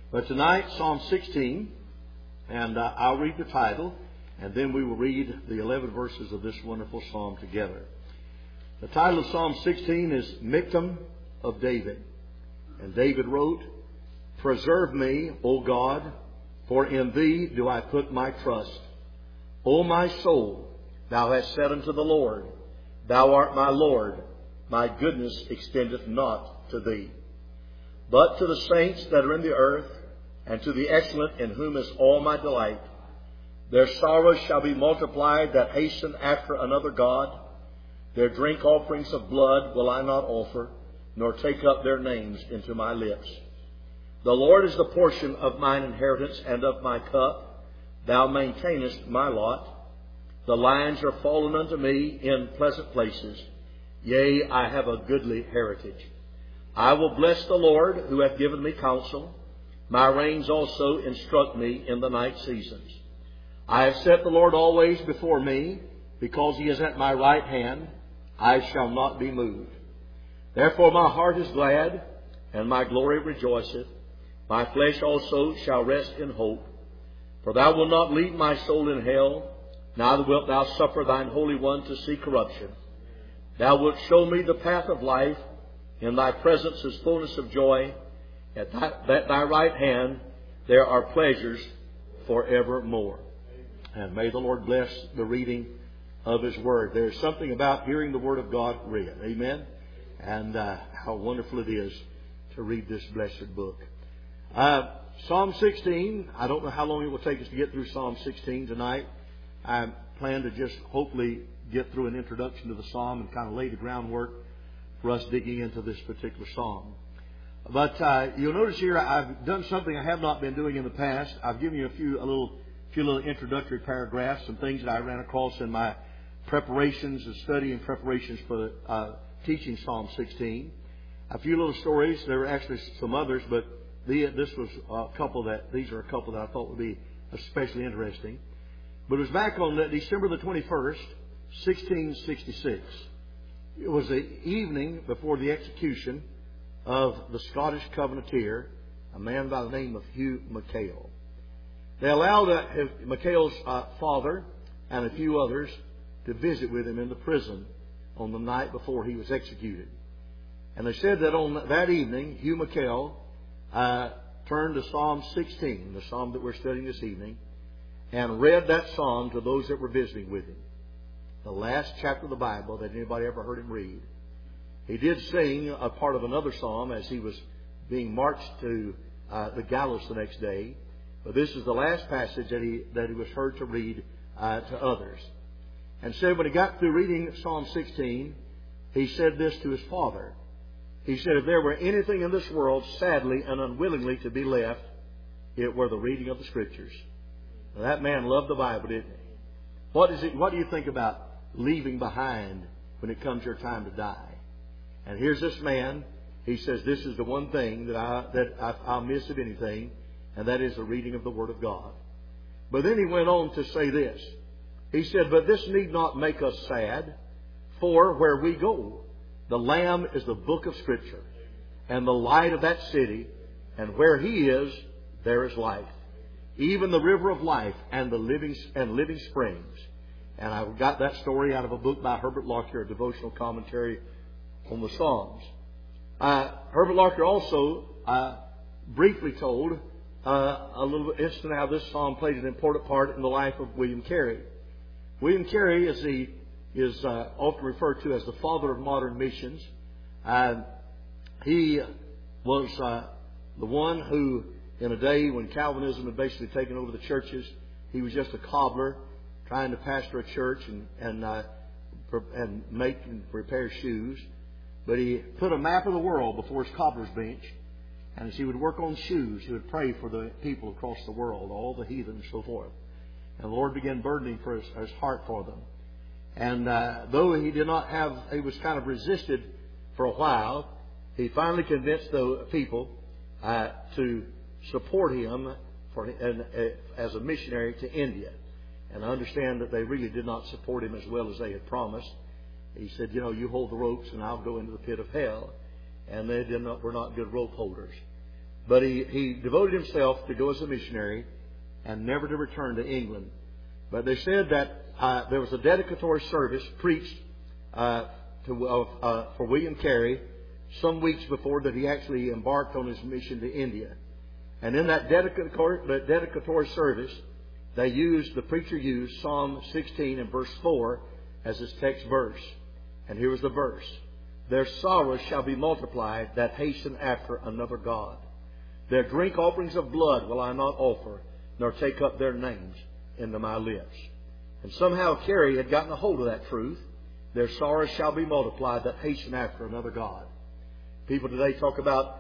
But tonight, Psalm 16, and I'll read the title, and then we will read the 11 verses of this wonderful psalm together. The title of Psalm 16 is Miktam of David. And David wrote, "Preserve me, O God, for in Thee do I put my trust. O my soul, Thou hast said unto the Lord, Thou art my Lord, my goodness extendeth not to Thee. But to the saints that are in the earth, and to the excellent in whom is all my delight, their sorrows shall be multiplied that hasten after another God. Their drink offerings of blood will I not offer, nor take up their names into my lips. The Lord is the portion of mine inheritance and of my cup. Thou maintainest my lot. The lines are fallen unto me in pleasant places. Yea, I have a goodly heritage. I will bless the Lord who hath given me counsel. My reins also instruct me in the night seasons. I have set the Lord always before me, because He is at my right hand. I shall not be moved. Therefore my heart is glad, and my glory rejoiceth. My flesh also shall rest in hope. For Thou wilt not leave my soul in hell, neither wilt Thou suffer Thine Holy One to see corruption. Thou wilt show me the path of life. In Thy presence is fullness of joy. At Thy right hand there are pleasures forevermore." And may the Lord bless the reading of His Word. There's something about hearing the Word of God read. Amen? And how wonderful it is to read this blessed book. Psalm 16, I don't know how long it will take us to get through Psalm 16 tonight. I plan to just hopefully get through an introduction to the psalm and kind of lay the groundwork for us digging into this particular psalm. But you'll notice here I've done something I have not been doing in the past. I've given you a few little introductory paragraphs, some things that I ran across in my preparations and study and preparations for teaching Psalm 16. A few little stories. There were actually some others, but these are a couple that I thought would be especially interesting. But it was back on December the 21st, 1666. It was the evening before the execution of the Scottish Covenanter, a man by the name of Hugh McHale. They allowed McHale's father and a few others to visit with him in the prison on the night before he was executed. And they said that on that evening, Hugh McHale turned to Psalm 16, the psalm that we're studying this evening, and read that psalm to those that were visiting with him. The last chapter of the Bible that anybody ever heard him read. He did sing a part of another psalm as he was being marched to the gallows the next day. But this is the last passage that he was heard to read to others. And said when he got through reading Psalm 16, he said this to his father. He said, "If there were anything in this world sadly and unwillingly to be left, it were the reading of the Scriptures." Now, that man loved the Bible, didn't he? What do you think about leaving behind when it comes your time to die? And here's this man. He says, "This is the one thing that I'll miss of anything, and that is the reading of the Word of God." But then he went on to say this. He said, "But this need not make us sad, for where we go, the Lamb is the book of Scripture, and the light of that city, and where He is, there is life, even the river of life and the living springs." And I got that story out of a book by Herbert Lockyer, a devotional commentary on the Psalms. Herbert Lockyer also briefly told a little instant how this psalm played an important part in the life of William Carey. William Carey is often referred to as the father of modern missions. He was the one who, in a day when Calvinism had basically taken over the churches, he was just a cobbler trying to pastor a church and make and repair shoes. But he put a map of the world before his cobbler's bench, and as he would work on shoes, he would pray for the people across the world, all the heathen and so forth. And the Lord began burdening for his heart for them. And though he was kind of resisted for a while, he finally convinced the people to support him as a missionary to India. And I understand that they really did not support him as well as they had promised. He said, "You hold the ropes and I'll go into the pit of hell." And they were not good rope holders. but he devoted himself to go as a missionary and never to return to England. But they said that there was a dedicatory service preached for William Carey some weeks before that he actually embarked on his mission to India. And in that dedicatory service, the preacher used Psalm 16 and verse 4 as his text verse. And here was the verse. Their sorrows shall be multiplied that hasten after another God. Their drink offerings of blood will I not offer, nor take up their names into my lips. And somehow Carey had gotten a hold of that truth. Their sorrows shall be multiplied that hasten after another God. People today talk about,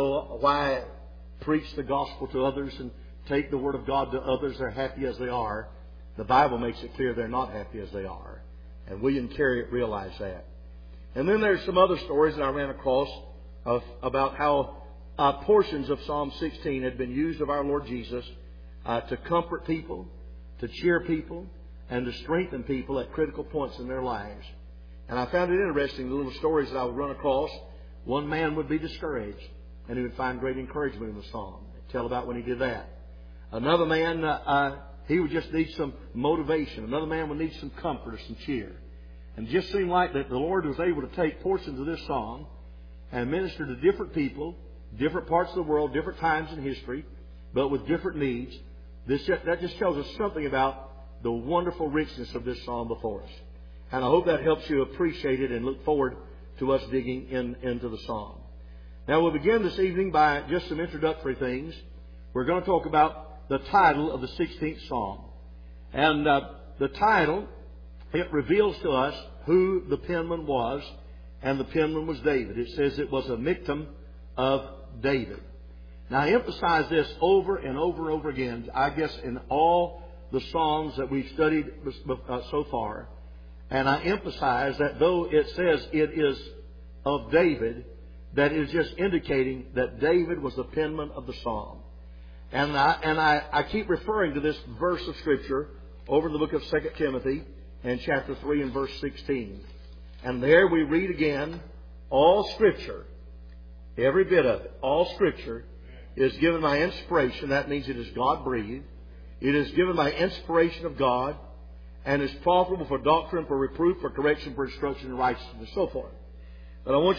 why preach the gospel to others and take the word of God to others. They're happy as they are. The Bible makes it clear they're not happy as they are. And William Carey realized that. And then there's some other stories that I ran across about how portions of Psalm 16 had been used of our Lord Jesus to comfort people, to cheer people, and to strengthen people at critical points in their lives. And I found it interesting, the little stories that I would run across. One man would be discouraged, and he would find great encouragement in the psalm. They'd tell about when he did that. Another man, he would just need some motivation. Another man would need some comfort or some cheer. And it just seemed like that the Lord was able to take portions of this song and minister to different people, different parts of the world, different times in history, but with different needs. That just tells us something about the wonderful richness of this psalm before us. And I hope that helps you appreciate it and look forward to us digging into the psalm. Now we'll begin this evening by just some introductory things. We're going to talk about the title of the 16th psalm. And the title, it reveals to us who the penman was, and the penman was David. It says it was a Michtam of David. Now I emphasize this over and over and over again, I guess in all the psalms that we've studied so far. And I emphasize that though it says it is of David, that is just indicating that David was the penman of the psalm. And I keep referring to this verse of Scripture over in the book of 2 Timothy and chapter 3 and verse 16. And there we read again, all Scripture, every bit of it, all Scripture is given by inspiration. That means it is God-breathed. It is given by inspiration of God and is profitable for doctrine, for reproof, for correction, for instruction in righteousness, and so forth. But I want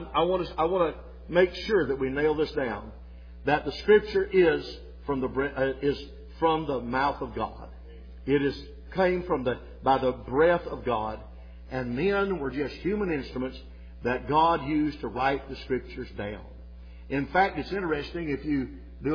to make sure that we nail this down, that the Scripture is from the mouth of God. It came by the breath of God, and men were just human instruments that God used to write the Scriptures down. In fact, it's interesting, if you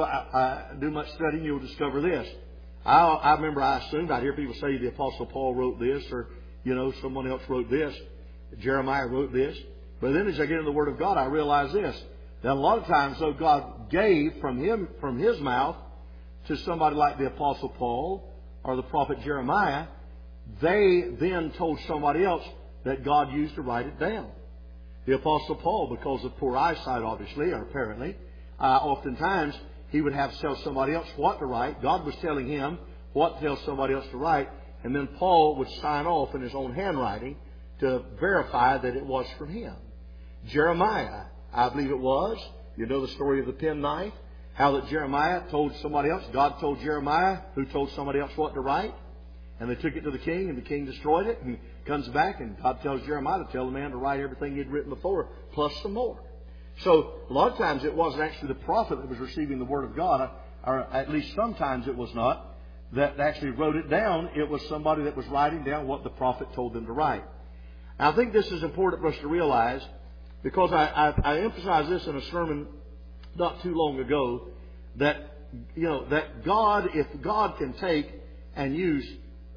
do much studying, you'll discover this. I remember I assumed I'd hear people say the Apostle Paul wrote this, or someone else wrote this, Jeremiah wrote this. But then as I get into the Word of God, I realize this, that a lot of times, though God gave from His mouth to somebody like the Apostle Paul or the prophet Jeremiah, they then told somebody else that God used to write it down. The Apostle Paul, because of poor eyesight, obviously, or apparently, oftentimes he would have to tell somebody else what to write. God was telling him what to tell somebody else to write, and then Paul would sign off in his own handwriting to verify that it was from him. Jeremiah, I believe it was. You know the story of the penknife, how that Jeremiah told somebody else. God told Jeremiah, who told somebody else what to write. And they took it to the king, and the king destroyed it. And he comes back, and God tells Jeremiah to tell the man to write everything he'd written before, plus some more. So a lot of times it wasn't actually the prophet that was receiving the Word of God, or at least sometimes it was not, that actually wrote it down. It was somebody that was writing down what the prophet told them to write. And I think this is important for us to realize, because I emphasized this in a sermon not too long ago, that that God, if God can take and use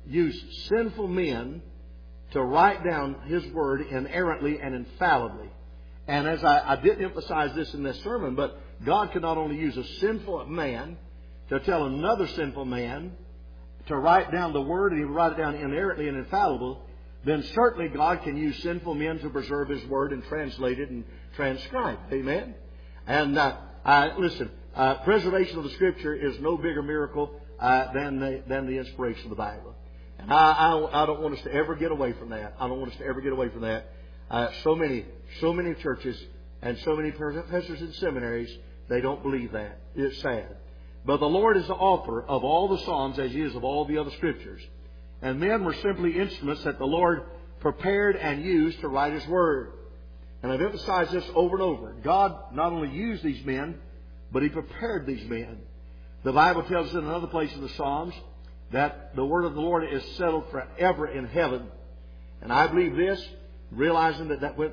sinful men to write down His Word inerrantly and infallibly. And as I didn't emphasize this in this sermon, but God could not only use a sinful man to tell another sinful man to write down the Word, and He would write it down inerrantly and infallible, then certainly God can use sinful men to preserve His Word and translate it and transcribe it. Amen? And listen, preservation of the Scripture is no bigger miracle than the inspiration of the Bible. And I don't want us to ever get away from that. I don't want us to ever get away from that. So many churches and so many professors in seminaries They don't believe that. It's sad. But the Lord is the author of all the Psalms as He is of all the other Scriptures. And men were simply instruments that the Lord prepared and used to write His Word. And I've emphasized this over and over. God not only used these men, but He prepared these men. The Bible tells us in another place in the Psalms that the Word of the Lord is settled forever in heaven. And I believe this, realizing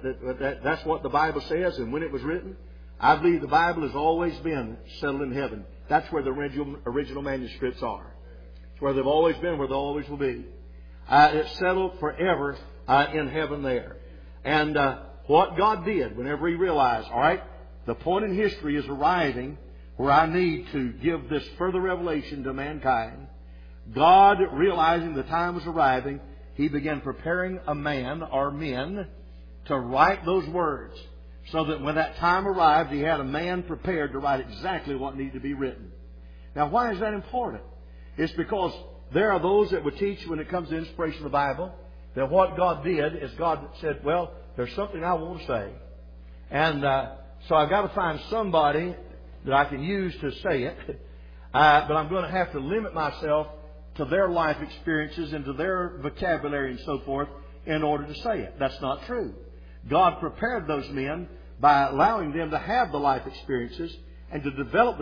that's what the Bible says and when it was written. I believe the Bible has always been settled in heaven. That's where the original manuscripts are. It's where they've always been, where they always will be. It's settled forever in heaven there. And what God did whenever He realized, all right, the point in history is arriving where I need to give this further revelation to mankind. God, realizing the time was arriving, He began preparing a man or men to write those words, so that when that time arrived, He had a man prepared to write exactly what needed to be written. Now, why is that important? It's because there are those that would teach, when it comes to inspiration of the Bible, that what God did is God said, well, there's something I want to say. And so I've got to find somebody that I can use to say it. But I'm going to have to limit myself to their life experiences and to their vocabulary and so forth in order to say it. That's not true. God prepared those men by allowing them to have the life experiences and to develop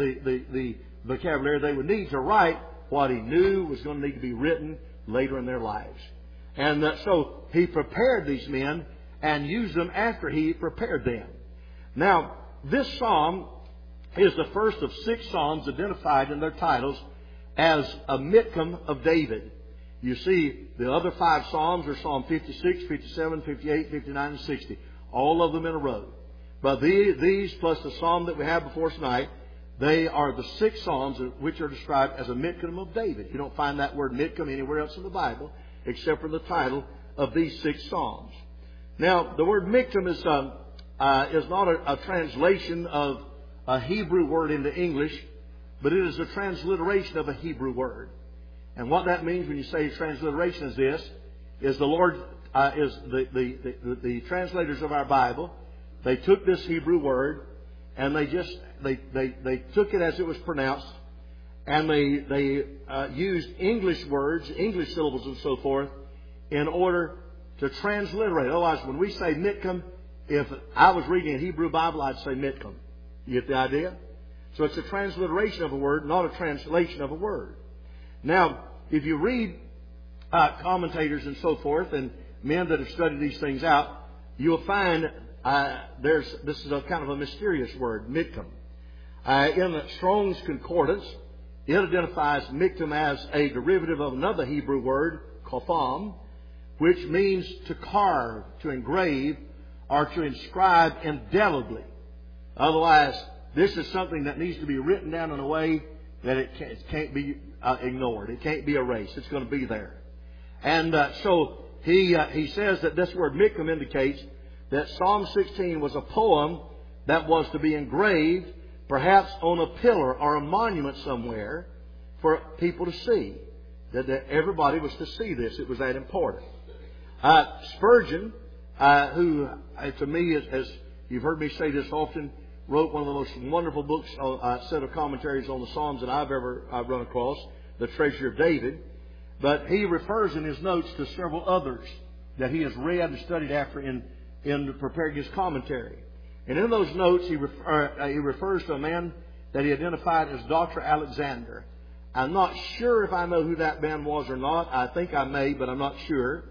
the vocabulary they would need to write what He knew was going to need to be written later in their lives. And so He prepared these men and used them after He prepared them. Now, this psalm is the first of 6 psalms identified in their titles as a Miktam of David. You see, the other 5 psalms are Psalm 56, 57, 58, 59, and 60. All of them in a row. But these plus the psalm that we have before us tonight, they are the 6 psalms which are described as a Miktam of David. You don't find that word Miktam anywhere else in the Bible except for the title of these 6 psalms. Now, the word Miktam is not a translation of a Hebrew word into English, but it is a transliteration of a Hebrew word. And what that means when you say transliteration is this, is the Lord, is the translators of our Bible, they took this Hebrew word and they took it as it was pronounced, and they used English words, English syllables and so forth in order to transliterate. Otherwise, when we say Miktam, if I was reading a Hebrew Bible, I'd say Miktam. You get the idea? So it's a transliteration of a word, not a translation of a word. Now, if you read commentators and so forth, and men that have studied these things out, you'll find this is a kind of a mysterious word, Miktam. In the Strong's Concordance, it identifies Miktam as a derivative of another Hebrew word, Kopham, which means to carve, to engrave, or to inscribe indelibly. Otherwise, this is something that needs to be written down in a way that it can't be ignored. It can't be erased. It's going to be there. And so he says that this word Miktam indicates that Psalm 16 was a poem that was to be engraved perhaps on a pillar or a monument somewhere for people to see. That everybody was to see this. It was that important. Spurgeon, who to me, as you've heard me say this often, wrote one of the most wonderful books, set of commentaries on the Psalms that I've ever run across, The Treasure of David. But he refers in his notes to several others that he has read and studied after in preparing his commentary. And in those notes, he refers to a man that he identified as Dr. Alexander. I'm not sure if I know who that man was or not. I think I may, but I'm not sure.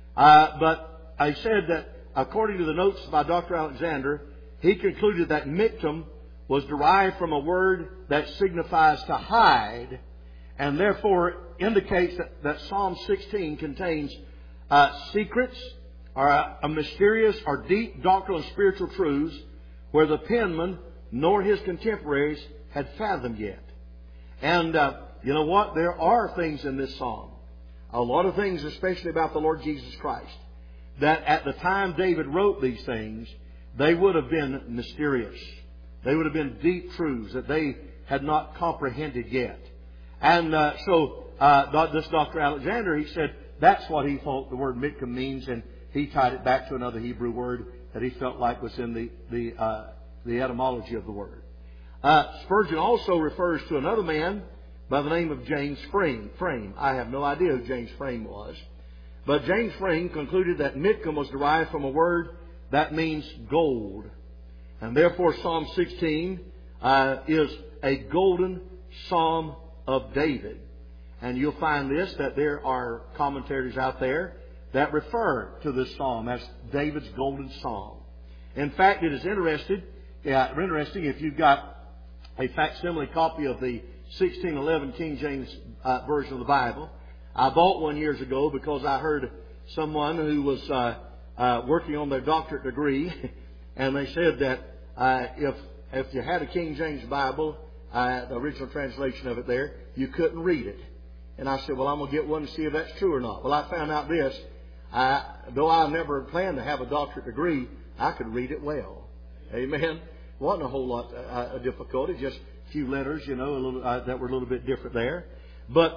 But I said that according to the notes by Dr. Alexander, he concluded that Miktam was derived from a word that signifies to hide, and therefore indicates that Psalm 16 contains secrets or a mysterious or deep doctrinal and spiritual truths where the penman nor his contemporaries had fathomed yet. And you know what? There are things in this psalm, a lot of things, especially about the Lord Jesus Christ, that at the time David wrote these things, they would have been mysterious. They would have been deep truths that they had not comprehended yet. And so this Dr. Alexander, he said that's what he thought the word Miktam means, and he tied it back to another Hebrew word that he felt like was in the etymology of the word. Spurgeon also refers to another man by the name of James Frame. I have no idea who James Frame was. But James Frame concluded that Mitchem was derived from a word that means gold. And therefore Psalm 16 is a golden psalm of David. And you'll find this, that there are commentators out there that refer to this psalm as David's golden psalm. In fact, it is interesting if you've got a facsimile copy of the 1611 King James Version of the Bible. I bought one years ago because I heard someone who was working on their doctorate degree, and they said that if you had a King James Bible, the original translation of it there, you couldn't read it. And I said, well, I'm going to get one to see if that's true or not. Well, I found out this. Though I never planned to have a doctorate degree, I could read it well. Amen. Wasn't a whole lot of difficulty, just a few letters, that were a little bit different there. But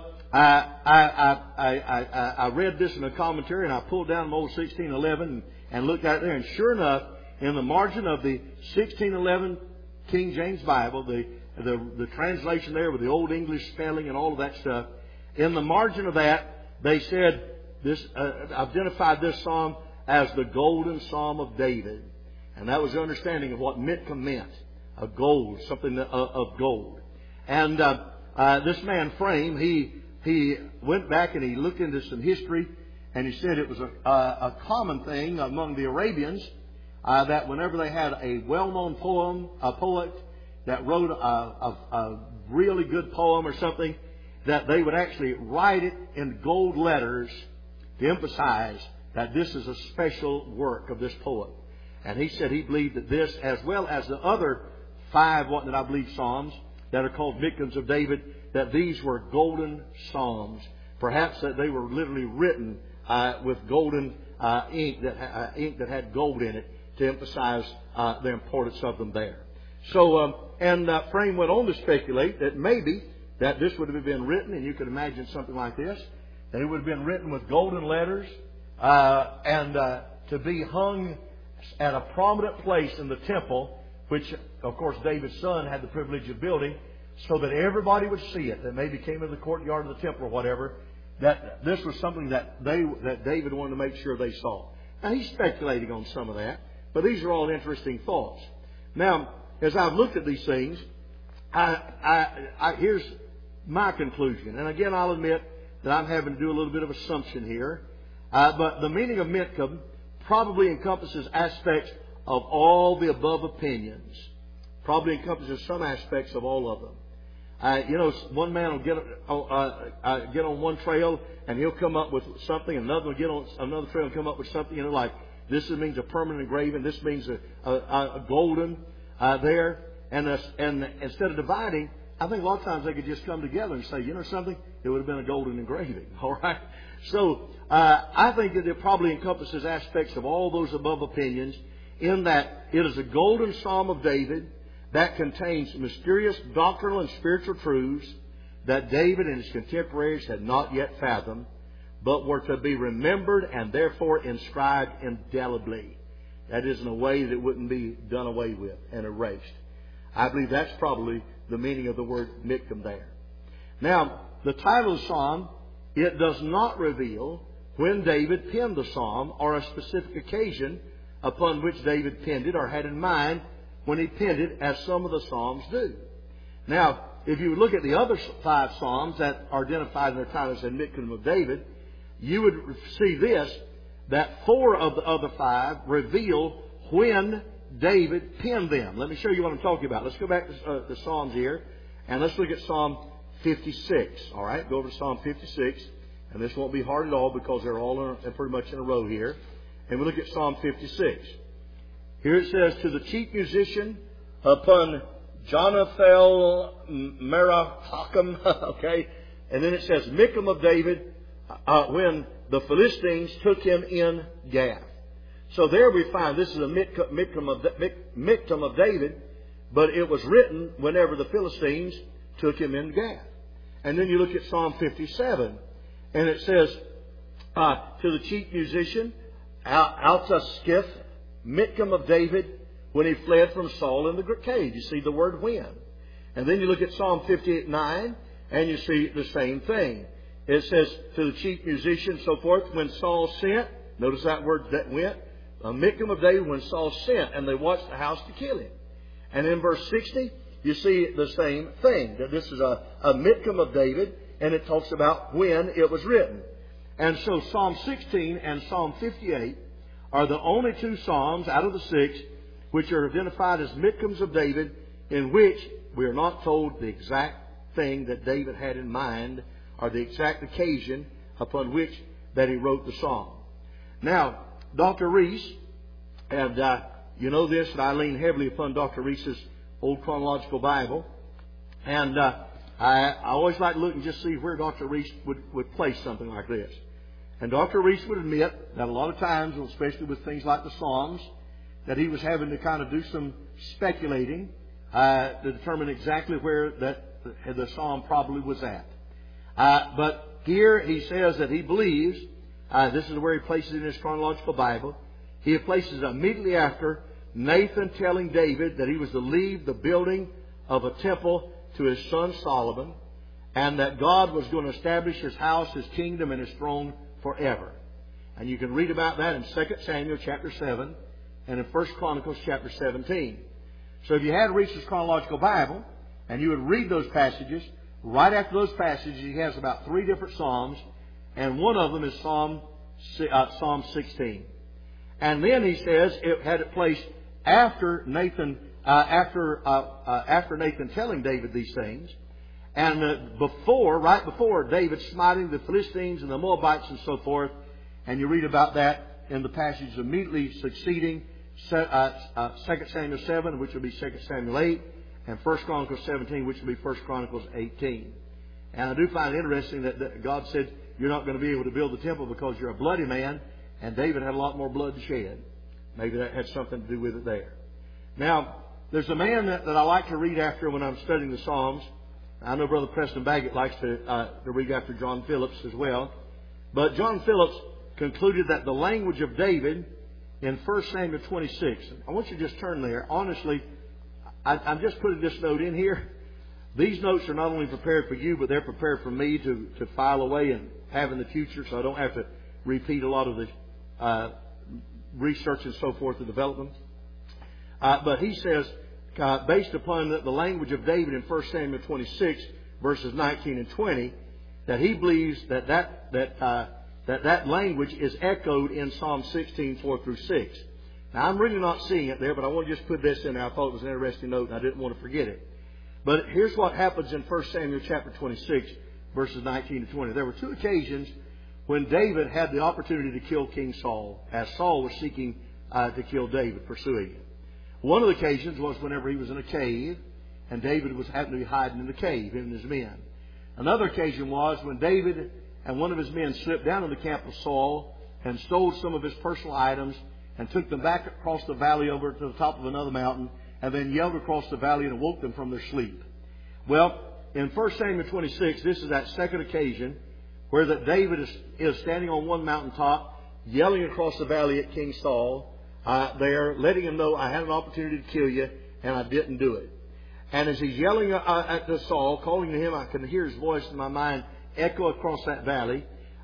I read this in a commentary, and I pulled down my old 1611 and looked at it there. And sure enough, in the margin of the 1611 King James Bible, the translation there with the Old English spelling and all of that stuff, in the margin of that, they said this identified this psalm as the golden psalm of David. And that was the understanding of what Mitchem meant. A gold, something of gold. And this man Frame, he went back and he looked into some history, and he said it was a common thing among the Arabians that whenever they had a well-known poet that wrote a really good poem or something, that they would actually write it in gold letters to emphasize that this is a special work of this poet. And he said he believed that this, as well as the other 5, psalms that are called Michems of David, that these were golden psalms. Perhaps that they were literally written with golden ink that had gold in it to emphasize the importance of them there. So, Frame went on to speculate that maybe that this would have been written, and you could imagine something like this, that it would have been written with golden letters and to be hung at a prominent place in the temple, which, of course, David's son had the privilege of building, so that everybody would see it, that maybe came into the courtyard of the temple or whatever, that this was something that David wanted to make sure they saw. Now, he's speculating on some of that, but these are all interesting thoughts. Now, as I've looked at these things, here's my conclusion. And again, I'll admit that I'm having to do a little bit of assumption here. But the meaning of Mitchem probably encompasses aspects of all the above opinions. Probably encompasses some aspects of all of them. One man will get on one trail and he'll come up with something. Another will get on another trail and come up with something. Like this means a permanent engraving. This means a golden there. And instead of dividing, I think a lot of times they could just come together and say, something, it would have been a golden engraving. All right. So I think that it probably encompasses aspects of all those above opinions, in that it is a golden psalm of David that contains mysterious doctrinal and spiritual truths that David and his contemporaries had not yet fathomed, but were to be remembered and therefore inscribed indelibly. That is, in a way that wouldn't be done away with and erased. I believe that's probably the meaning of the word Mitchem there. Now, the title of the psalm, it does not reveal when David penned the psalm or a specific occasion upon which David penned it or had in mind when he penned it, as some of the psalms do. Now, if you would look at the other 5 psalms that are identified in their titles as Mitchem of David, you would see this, that 4 of the other 5 reveal when David penned them. Let me show you what I'm talking about. Let's go back to the Psalms here, and let's look at Psalm 56. All right, go over to Psalm 56, and this won't be hard at all because they're all pretty much in a row here. And we look at Psalm 56. Here it says, to the chief musician upon Jonathan Merahachim, okay, and then it says Mitchem of David when the Philistines took him in Gath. So there we find this is a Mitchem of David, but it was written whenever the Philistines took him in Gath. And then you look at Psalm 57, and it says, to the chief musician, Altaskith, Mitchem of David, when he fled from Saul in the cave. You see the word when. And then you look at Psalm 58:9, and you see the same thing. It says, to the chief musician, so forth, when Saul sent, notice that word that went, a Miktam of David when Saul sent, and they watched the house to kill him. And in verse 60, you see the same thing, that this is a Miktam of David, and it talks about when it was written. And so Psalm 16 and Psalm 58 are the only two Psalms out of the 6 which are identified as Miktams of David, in which we are not told the exact thing that David had in mind or the exact occasion upon which that he wrote the psalm. Now, Dr. Reese, and you know this, and I lean heavily upon Dr. Reese's Old Chronological Bible, and I always like to look and just see where Dr. Reese would place something like this. And Dr. Reese would admit that a lot of times, especially with things like the Psalms, that he was having to kind of do some speculating to determine exactly where the Psalm probably was at. But here he says that he believes, this is where he places it in his chronological Bible, he places it immediately after Nathan telling David that he was to leave the building of a temple to his son Solomon, and that God was going to establish His house, His kingdom, and His throne forever. And you can read about that in 2 Samuel chapter 7 and in 1 Chronicles chapter 17. So if you had Reese's chronological Bible, and you would read those passages, right after those passages he has about 3 different Psalms, and one of them is Psalm 16. And then he says it had it placed after Nathan telling David these things, and right before David smiting the Philistines and the Moabites and so forth, and you read about that in the passage immediately succeeding 2 Samuel 7, which will be 2 Samuel 8, and 1 Chronicles 17, which will be 1 Chronicles 18. And I do find it interesting that God said, you're not going to be able to build the temple because you're a bloody man, and David had a lot more blood to shed. Maybe that had something to do with it there. Now, there's a man that I like to read after when I'm studying the Psalms. I know Brother Preston Baggett likes to read after John Phillips as well. But John Phillips concluded that the language of David in 1 Samuel 26. I want you to just turn there. Honestly, I'm just putting this note in here. These notes are not only prepared for you, but they're prepared for me to file away and have in the future, so I don't have to repeat a lot of the research and so forth to develop them. But he says, based upon the language of David in 1 Samuel 26, verses 19 and 20, that he believes that language is echoed in Psalm 16, 4 through 6. Now, I'm really not seeing it there, but I want to just put this in there. I thought it was an interesting note, and I didn't want to forget it. But here's what happens in 1 Samuel chapter 26, verses 19 to 20. There were 2 occasions when David had the opportunity to kill King Saul, as Saul was seeking to kill David, pursuing him. One of the occasions was whenever he was in a cave, and David happened to be hiding in the cave, him and his men. Another occasion was when David and one of his men slipped down in the camp of Saul and stole some of his personal items and took them back across the valley over to the top of another mountain, and then yelled across the valley and awoke them from their sleep. Well, in 1 Samuel 26, this is that second occasion where that David is standing on one mountaintop, yelling across the valley at King Saul, there, letting him know, I had an opportunity to kill you, and I didn't do it. And as he's yelling at Saul, calling to him, I can hear his voice in my mind echo across that valley.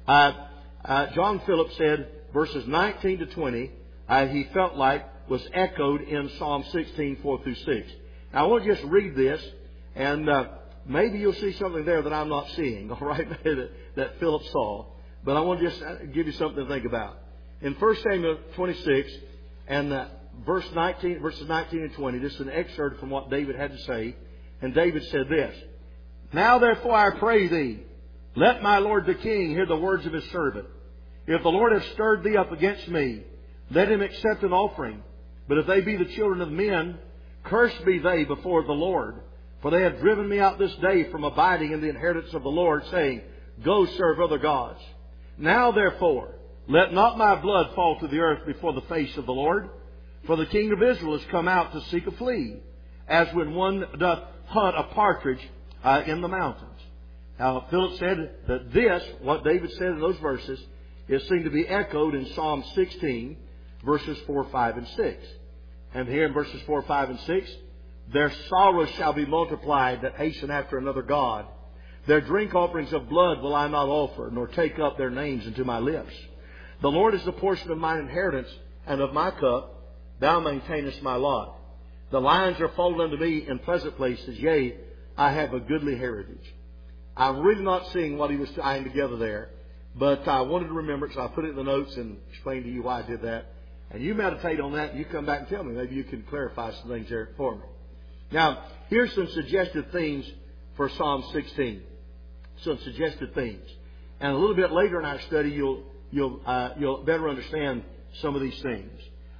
John Phillips said, verses 19 to 20, he felt like was echoed in Psalm 16, 4 through 6. Now, I want to just read this, and maybe you'll see something there that I'm not seeing, all right, that Philip saw. But I want to just give you something to think about. In 1 Samuel 26, and verses 19 and 20, this is an excerpt from what David had to say. And David said this, Now therefore I pray thee, let my lord the king hear the words of his servant. If the Lord hath stirred thee up against me, let him accept an offering. But if they be the children of men, cursed be they before the Lord. For they have driven me out this day from abiding in the inheritance of the Lord, saying, Go serve other gods. Now therefore, let not my blood fall to the earth before the face of the Lord. For the king of Israel is come out to seek a flea, as when one doth hunt a partridge in the mountains. Now, Philip said that this, what David said in those verses, is seen to be echoed in Psalm 16, verses 4, 5, and 6. And here in verses 4, 5, and 6, Their sorrows shall be multiplied that hasten after another God. Their drink offerings of blood will I not offer, nor take up their names into my lips. The Lord is the portion of mine inheritance, and of my cup thou maintainest my lot. The lines are folded unto me in pleasant places, yea, I have a goodly heritage. I'm really not seeing what he was tying together there, but I wanted to remember it, so I put it in the notes and explained to you why I did that. And you meditate on that, and you come back and tell me. Maybe you can clarify some things there for me. Now, here's some suggested themes for Psalm 16. Some suggested themes. And a little bit later in our study, you'll better understand some of these things.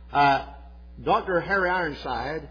Dr. Harry Ironside,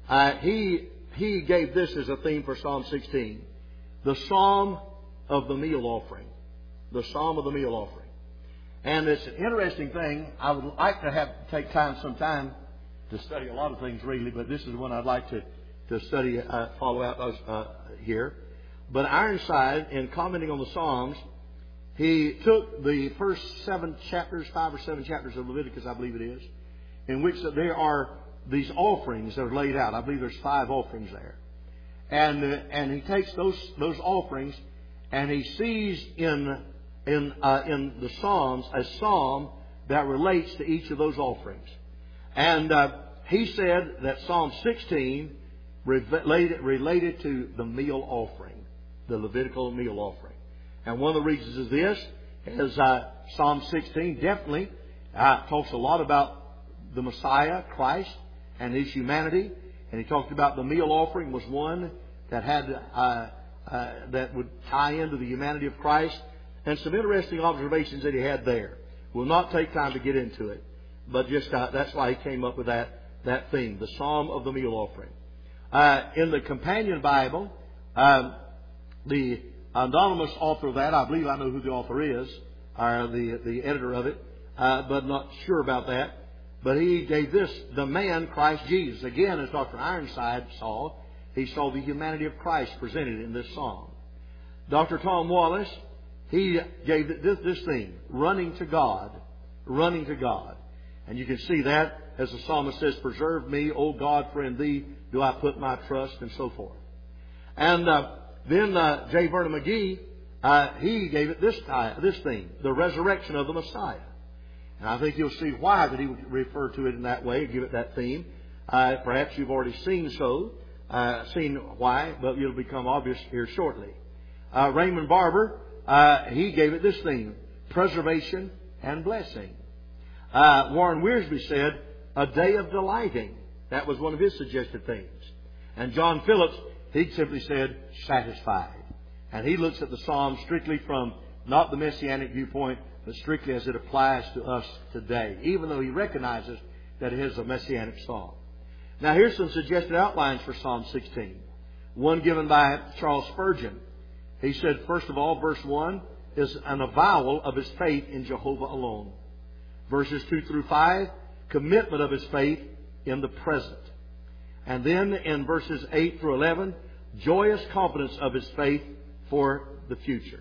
he gave this as a theme for Psalm 16. The Psalm of the Meal Offering. The Psalm of the Meal Offering. And it's an interesting thing. I would like to take some time to study a lot of things really, but this is one I'd like to study, follow out here. But Ironside, in commenting on the Psalms, he took the first 5 or 7 chapters of Leviticus, I believe it is, in which there are these offerings that are laid out. I believe there's 5 offerings there. And he takes those offerings and he sees in the Psalms a psalm that relates to each of those offerings. And he said that Psalm 16 related to the meal offering, the Levitical meal offering. And one of the reasons is this, is Psalm 16 definitely talks a lot about the Messiah, Christ, and His humanity. And he talked about the meal offering was one that had that would tie into the humanity of Christ. And some interesting observations that he had there. We'll not take time to get into it, but just that's why he came up with that theme, the Psalm of the Meal Offering. In the Companion Bible, the anonymous author of that, I believe I know who the author is, or the editor of it, but not sure about that. But he gave this, the man Christ Jesus. Again, as Dr. Ironside saw, he saw the humanity of Christ presented in this psalm. Dr. Tom Wallace, he gave this theme, running to God, running to God. And you can see that as the psalmist says, preserve me, O God, for in Thee do I put my trust, and so forth. And then J. Vernon McGee, he gave it this theme, the resurrection of the Messiah. And I think you'll see why that he would refer to it in that way, give it that theme. Perhaps you've already seen why, but it'll become obvious here shortly. Raymond Barber, he gave it this theme, preservation and blessing. Warren Wiersbe said, a day of delighting. That was one of his suggested themes. And John Phillips, he simply said, satisfied. And he looks at the Psalm strictly from not the Messianic viewpoint, but strictly as it applies to us today, even though he recognizes that it is a Messianic Psalm. Now here's some suggested outlines for Psalm 16. One given by Charles Spurgeon. He said, first of all, verse 1 is an avowal of his faith in Jehovah alone. Verses 2 through 5, commitment of his faith in the present. And then in verses 8 through 11, joyous confidence of his faith for the future.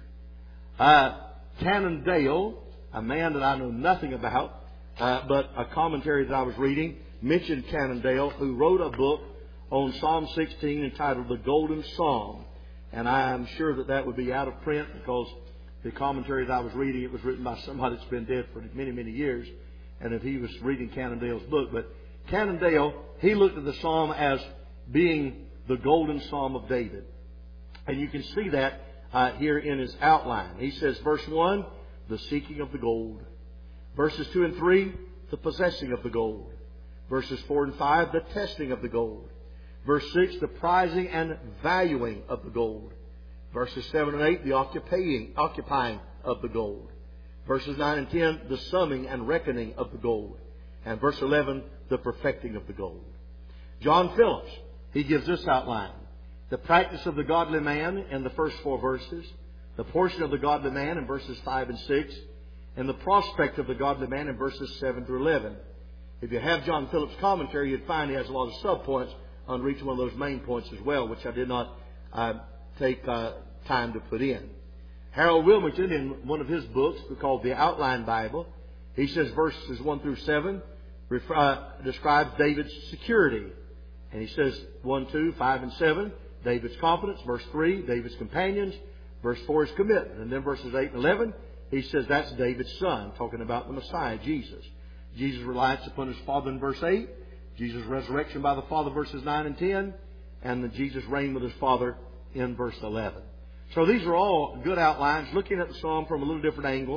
Cannondale, a man that I know nothing about, but a commentary that I was reading, mentioned Cannondale, who wrote a book on Psalm 16 entitled The Golden Psalm. And I'm sure that would be out of print because the commentary that I was reading, it was written by somebody that's been dead for many, many years. And if he was reading Cannondale's book. But Cannondale, he looked at the Psalm as being the Golden Psalm of David. And you can see that here in his outline. He says, verse 1, the seeking of the gold. Verses 2 and 3, the possessing of the gold. Verses 4 and 5, the testing of the gold. Verse 6, the prizing and valuing of the gold. Verses 7 and 8, the occupying of the gold. Verses 9 and 10, the summing and reckoning of the gold. And verse 11, the perfecting of the gold. John Phillips, he gives this outline. The practice of the godly man in the first 4 verses. The portion of the godly man in verses 5 and 6. And the prospect of the godly man in verses 7 through 11. If you have John Phillips' commentary, you'd find he has a lot of subpoints under each one of those main points as well, which I did not take time to put in. Harold Wilmington, in one of his books called The Outline Bible, he says verses 1 through 7 describes David's security And he says 1, 2, 5, and 7, David's confidence. Verse 3, David's companions. Verse 4 is commitment. And then verses 8 and 11, he says that's David's son, talking about the Messiah, Jesus. Jesus' reliance upon his Father in verse 8. Jesus' resurrection by the Father, verses 9 and 10. And then Jesus' reign with his Father in verse 11. So these are all good outlines, looking at the psalm from a little different angle,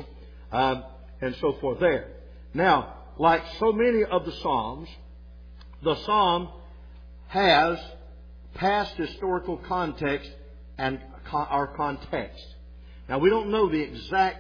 and so forth there. Now, like so many of the psalms, the psalm has past historical context and our context. Now, we don't know the exact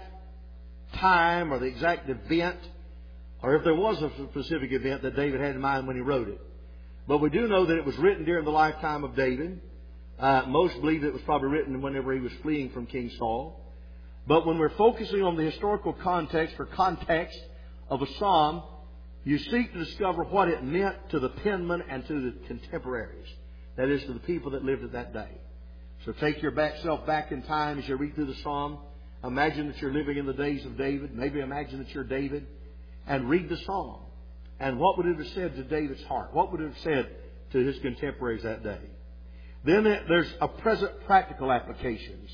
time or the exact event, or if there was a specific event that David had in mind when he wrote it. But we do know that it was written during the lifetime of David. Most believe it was probably written whenever he was fleeing from King Saul. But when we're focusing on the historical context or context of a psalm, you seek to discover what it meant to the penman and to the contemporaries. That is, to the people that lived at that day. So take yourself back in time as you read through the psalm. Imagine that you're living in the days of David. Maybe imagine that you're David. And read the psalm. And what would it have said to David's heart? What would it have said to his contemporaries that day? Then there's a present practical applications.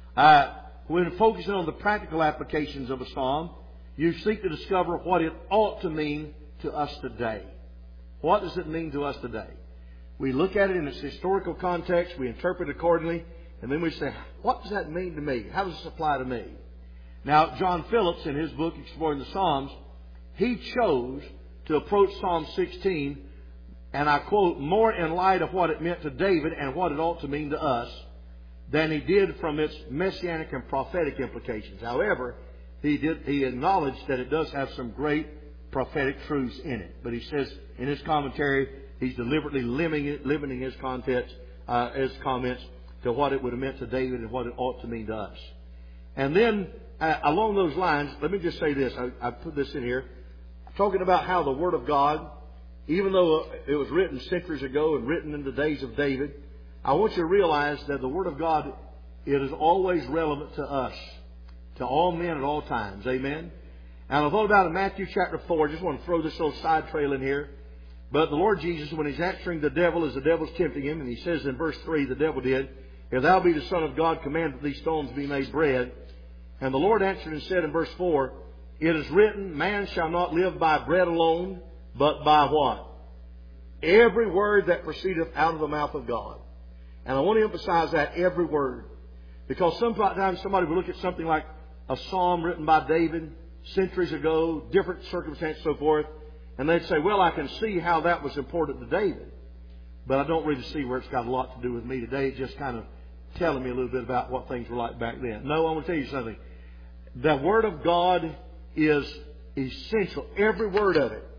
When focusing on the practical applications of a psalm, you seek to discover what it ought to mean to us today. What does it mean to us today? We look at it in its historical context, we interpret it accordingly, and then we say, what does that mean to me? How does this apply to me? Now, John Phillips, in his book, Exploring the Psalms, he chose to approach Psalm 16, and I quote, more in light of what it meant to David and what it ought to mean to us than he did from its messianic and prophetic implications. However, he acknowledged that it does have some great prophetic truths in it. But he says in his commentary, he's deliberately limiting his comments to what it would have meant to David and what it ought to mean to us. And then, along those lines, let me just say this. I put this in here. Talking about how the Word of God, even though it was written centuries ago and written in the days of David, I want you to realize that the Word of God, it is always relevant to us, to all men at all times. Amen? And I thought about in Matthew chapter 4, I just want to throw this little side trail in here. But the Lord Jesus, when He's answering the devil as the devil's tempting Him, and He says in verse 3, the devil did, if thou be the Son of God, command that these stones be made bread. And the Lord answered and said in verse 4, it is written, man shall not live by bread alone, but by what? Every word that proceedeth out of the mouth of God. And I want to emphasize that, every word. Because sometimes somebody will look at something like a psalm written by David centuries ago, different circumstances, so forth, and they'd say, well, I can see how that was important to David, but I don't really see where it's got a lot to do with me today. It's just kind of telling me a little bit about what things were like back then. No, I want to tell you something. The Word of God is essential. Every word of it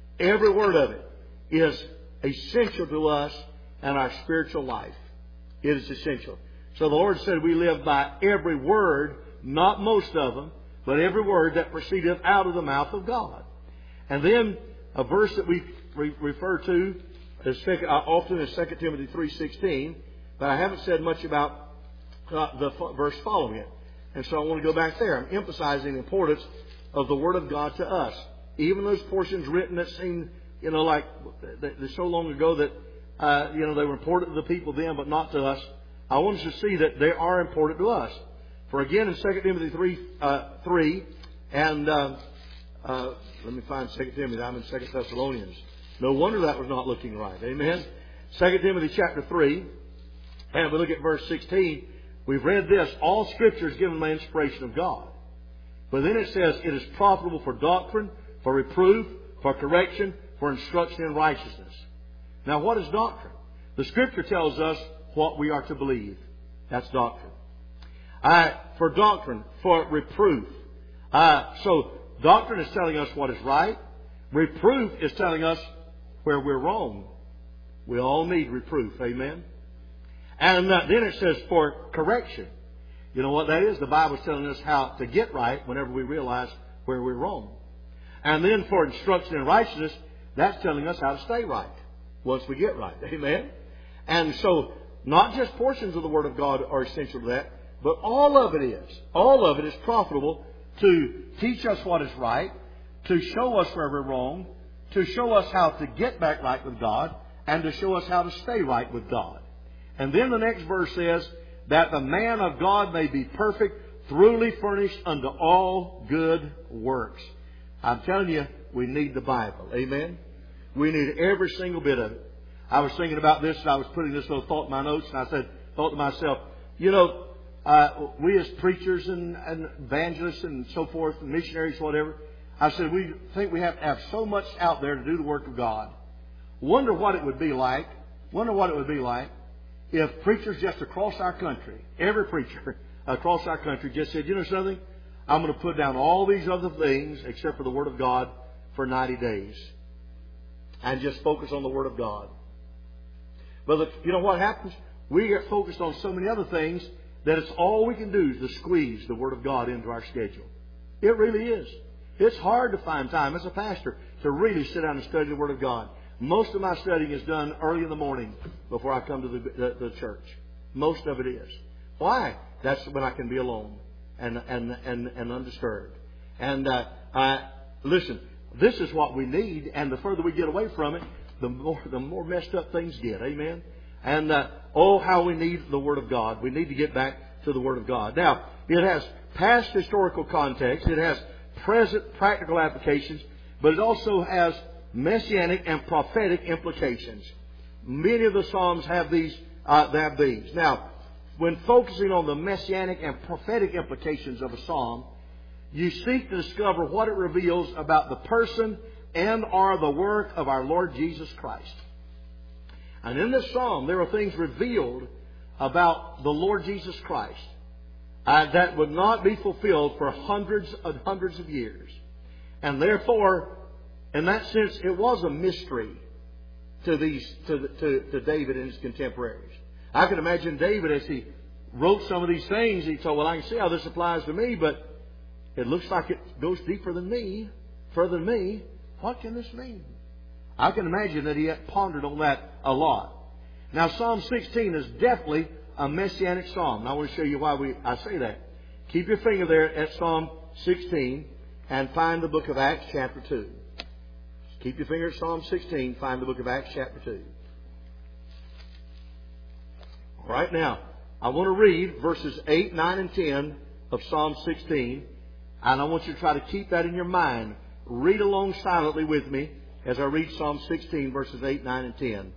is essential to us and our spiritual life. It is essential. So the Lord said we live by every word, not most of them, but every word that proceedeth out of the mouth of God. And then a verse that we refer to is often is 2 Timothy 3:16, but I haven't said much about the verse following it. And so I want to go back there. I'm emphasizing the importance of the Word of God to us. Even those portions written that seem, like they're so long ago that, they were important to the people then, but not to us. I want us to see that they are important to us. For again, in 2 Timothy 3, and let me find 2 Timothy. I'm in 2 Thessalonians. No wonder that was not looking right. Amen. 2 Timothy chapter 3, and we look at verse 16. We've read this. All Scripture is given by inspiration of God. But then it says, it is profitable for doctrine, for reproof, for correction, for instruction in righteousness. Now, what is doctrine? The Scripture tells us what we are to believe. That's doctrine. For doctrine, for reproof. So, doctrine is telling us what is right. Reproof is telling us where we're wrong. We all need reproof. Amen? And then it says for correction. You know what that is? The Bible's telling us how to get right whenever we realize where we're wrong. And then for instruction in righteousness, that's telling us how to stay right once we get right. Amen? And so, not just portions of the Word of God are essential to that, but all of it is. All of it is profitable to teach us what is right, to show us where we're wrong, to show us how to get back right with God, and to show us how to stay right with God. And then the next verse says, that the man of God may be perfect, thoroughly furnished unto all good works. I'm telling you, we need the Bible. Amen? We need every single bit of it. I was thinking about this, and I was putting this little thought in my notes, and I thought to myself, you know, we as preachers and evangelists and so forth, and missionaries, whatever, I said, we think we have to have so much out there to do the work of God. Wonder what it would be like if preachers just across our country, every preacher across our country just said, you know something? I'm going to put down all these other things except for the Word of God for 90 days. And just focus on the Word of God. But you know what happens? We get focused on so many other things that it's all we can do is to squeeze the Word of God into our schedule. It really is. It's hard to find time as a pastor to really sit down and study the Word of God. Most of my studying is done early in the morning before I come to the church. Most of it is. Why? That's when I can be alone and undisturbed. And listen, this is what we need, and the further we get away from it, the more messed up things get. Amen? And how we need the Word of God. We need to get back to the Word of God. Now, it has past historical context. It has present practical applications. But it also has messianic and prophetic implications. Many of the Psalms have these. Now, when focusing on the messianic and prophetic implications of a Psalm, you seek to discover what it reveals about the person and or the work of our Lord Jesus Christ. And in this Psalm, there are things revealed about the Lord Jesus Christ that would not be fulfilled for hundreds of years. And therefore, in that sense, it was a mystery to David and his contemporaries. I can imagine David, as he wrote some of these things, he thought, well, I can see how this applies to me, but it looks like it goes deeper than me, further than me. What can this mean? I can imagine that he had pondered on that a lot. Now, Psalm 16 is definitely a messianic psalm. And I want to show you why I say that. Keep your finger there at Psalm 16 and find the book of Acts chapter 2. Keep your finger at Psalm 16, find the book of Acts chapter 2. All right, now, I want to read verses 8, 9, and 10 of Psalm 16. And I want you to try to keep that in your mind. Read along silently with me as I read Psalm 16, verses 8, 9, and 10.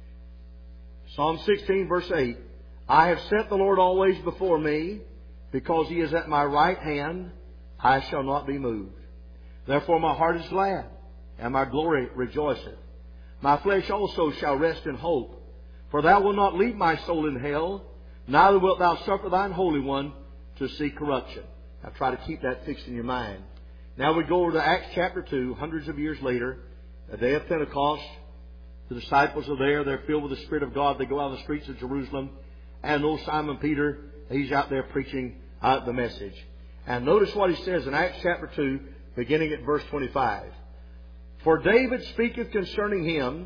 Psalm 16, verse 8. I have set the Lord always before me, because He is at my right hand, I shall not be moved. Therefore my heart is glad, and my glory rejoiceth. My flesh also shall rest in hope. For Thou wilt not leave my soul in hell, neither wilt Thou suffer Thine Holy One to see corruption. Now try to keep that fixed in your mind. Now we go over to Acts chapter 2, hundreds of years later, the day of Pentecost. The disciples are there. They're filled with the Spirit of God. They go out on the streets of Jerusalem. And old Simon Peter, he's out there preaching the message. And notice what he says in Acts chapter 2, beginning at verse 25. For David speaketh concerning him,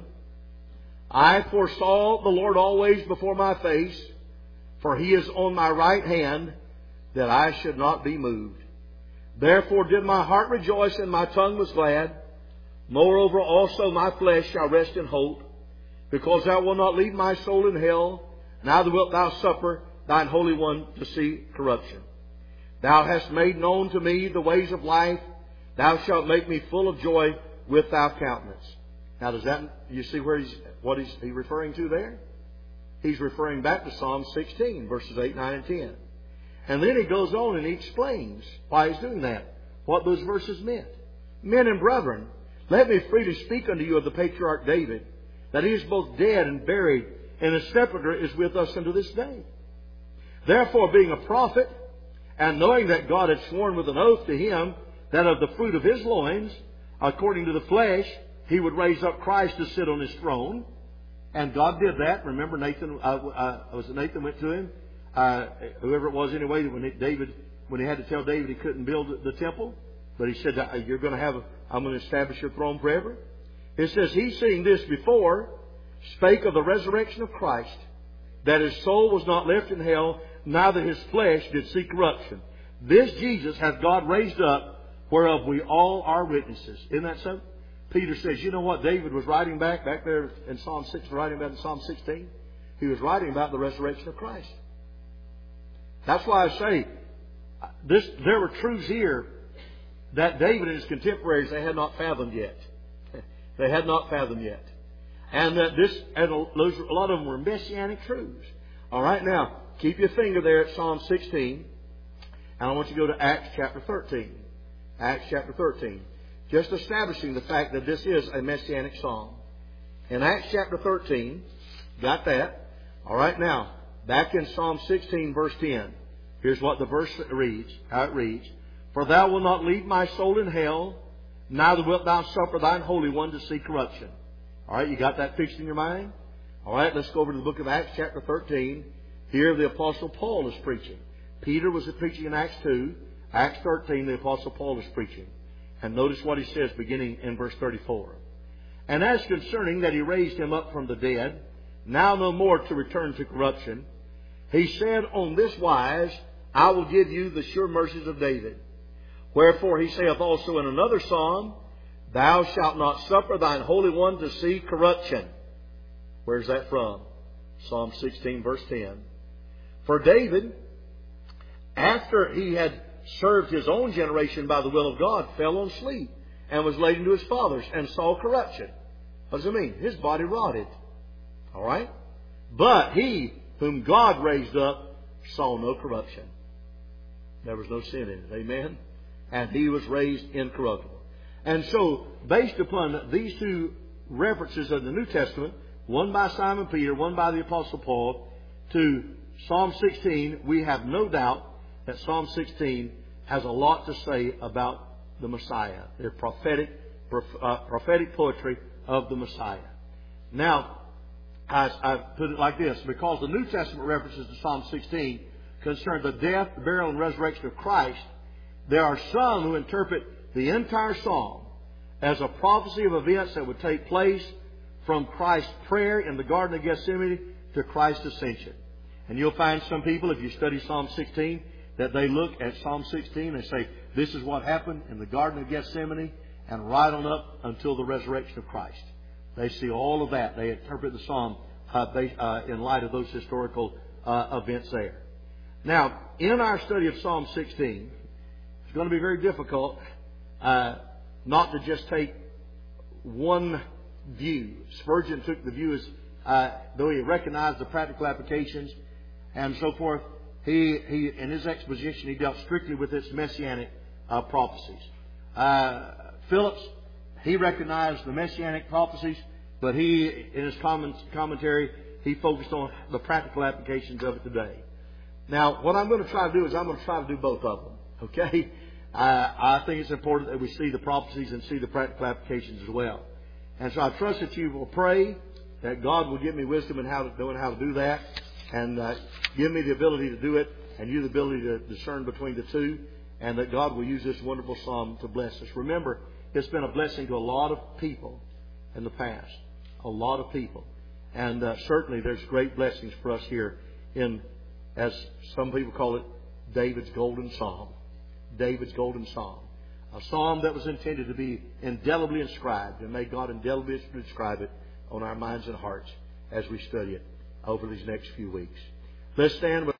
I foresaw the Lord always before my face, for He is on my right hand, that I should not be moved. Therefore did my heart rejoice, and my tongue was glad. Moreover also my flesh shall rest in hope, because Thou wilt not leave my soul in hell, neither wilt Thou suffer Thine Holy One to see corruption. Thou hast made known to me the ways of life. Thou shalt make me full of joy with Thy countenance. Now does that, you see what he's referring to there? He's referring back to Psalm 16, verses 8, 9, and 10. And then he goes on and he explains why he's doing that, what those verses meant. Men and brethren, let me freely speak unto you of the patriarch David, that he is both dead and buried, and his sepulchre is with us unto this day. Therefore, being a prophet, and knowing that God had sworn with an oath to him that of the fruit of his loins, according to the flesh, he would raise up Christ to sit on his throne. And God did that. Remember Nathan, was it Nathan went to him? Whoever it was anyway, when he had to tell David he couldn't build the temple. But he said, I'm going to establish your throne forever. It says, he seeing this before, spake of the resurrection of Christ, that his soul was not left in hell, neither his flesh did see corruption. This Jesus hath God raised up, whereof we all are witnesses. Isn't that so? Peter says, you know what David was writing back there in Psalm 6, writing about in Psalm 16? He was writing about the resurrection of Christ. That's why I say there were truths here that David and his contemporaries, they had not fathomed yet. They had not fathomed yet. And that a lot of them were messianic truths. All right, now, keep your finger there at Psalm 16. And I want you to go to Acts chapter 13. Acts chapter 13. Just establishing the fact that this is a messianic psalm. In Acts chapter 13, got that? All right, now, back in Psalm 16, verse 10. Here's what the verse reads, how it reads. For thou wilt not leave my soul in hell, neither wilt thou suffer thine Holy One to see corruption. All right, you got that fixed in your mind? All right, let's go over to the book of Acts chapter 13. Here the Apostle Paul is preaching. Peter was preaching in Acts 2. Acts 13, the Apostle Paul is preaching. And notice what he says beginning in verse 34. And as concerning that he raised him up from the dead, now no more to return to corruption, he said on this wise, I will give you the sure mercies of David. Wherefore he saith also in another psalm, Thou shalt not suffer thine Holy One to see corruption. Where's that from? Psalm 16, verse 10. For David, after he had served his own generation by the will of God, fell on sleep and was laid into his fathers and saw corruption. What does it mean? His body rotted. All right? But he whom God raised up saw no corruption. There was no sin in it. Amen? And he was raised incorruptible. And so, based upon these two references of the New Testament, one by Simon Peter, one by the Apostle Paul, to Psalm 16, we have no doubt that Psalm 16 has a lot to say about the Messiah, the prophetic poetry of the Messiah. Now, I put it like this, because the New Testament references to Psalm 16 concern the death, burial, and resurrection of Christ, there are some who interpret the entire psalm as a prophecy of events that would take place from Christ's prayer in the Garden of Gethsemane to Christ's ascension. And you'll find some people, if you study Psalm 16, that they look at Psalm 16 and say, this is what happened in the Garden of Gethsemane and right on up until the resurrection of Christ. They see all of that. They interpret the psalm in light of those historical events there. Now, in our study of Psalm 16, it's going to be very difficult not to just take one view. Spurgeon took the view as, though he recognized the practical applications and so forth, he in his exposition, he dealt strictly with its messianic prophecies. Phillips, he recognized the messianic prophecies, but he, in his commentary, he focused on the practical applications of it today. Now, what I'm going to try to do is I'm going to try to do both of them. Okay? I think it's important that we see the prophecies and see the practical applications as well. And so I trust that you will pray that God will give me wisdom in how to do that, and give me the ability to do it, and you the ability to discern between the two, and that God will use this wonderful psalm to bless us. Remember, it's been a blessing to a lot of people in the past. A lot of people. And certainly there's great blessings for us here in, as some people call it, David's Golden Psalm. David's Golden Psalm. A psalm that was intended to be indelibly inscribed, and may God indelibly inscribe it on our minds and hearts as we study it over these next few weeks. Let's stand with